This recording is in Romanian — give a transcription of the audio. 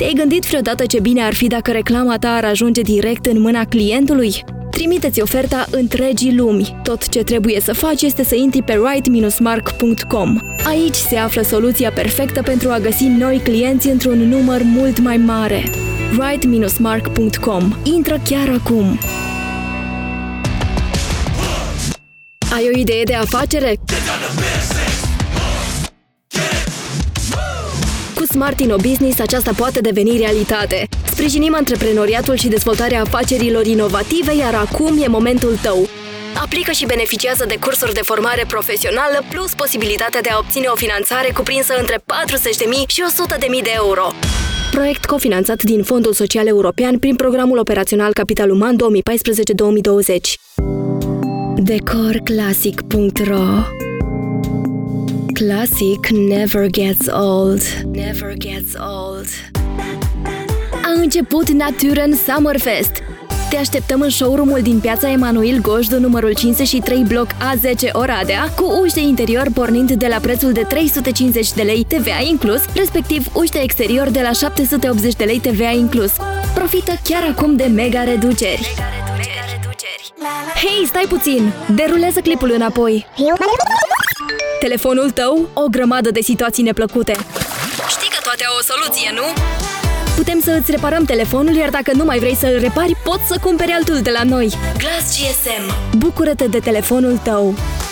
Te-ai gândit vreodată ce bine ar fi dacă reclama ta ar ajunge direct în mâna clientului? Trimite-ți oferta întregii lumi. Tot ce trebuie să faci este să intri pe right-mark.com. Aici se află soluția perfectă pentru a găsi noi clienți într-un număr mult mai mare. right-mark.com. Intră chiar acum! Ai o idee de afacere? Cu Smart InnoBusiness aceasta poate deveni realitate. Sprijinim antreprenoriatul și dezvoltarea afacerilor inovative, iar acum e momentul tău. Aplică și beneficiază de cursuri de formare profesională, plus posibilitatea de a obține o finanțare cuprinsă între 40.000 și 100.000 de euro. Proiect cofinanțat din Fondul Social European prin Programul Operațional Capital Uman 2014-2020. Decorclassic.ro. Classic never gets old. Never gets old. A început Naturen Summerfest. Te așteptăm în showroom-ul din piața Emanuel Gojdu, numărul 53, bloc A10 Oradea, cu uși de interior pornind de la prețul de 350 de lei TVA inclus, respectiv uși de exterior de la 780 de lei TVA inclus. Profită chiar acum de mega reduceri. Hei, stai puțin! Derulează clipul înapoi. Telefonul tău? O grămadă de situații neplăcute. Știi că toate au o soluție, nu? Putem să îți reparăm telefonul, iar dacă nu mai vrei să-l repari, poți să cumperi altul de la noi. Glass GSM. Bucură-te de telefonul tău!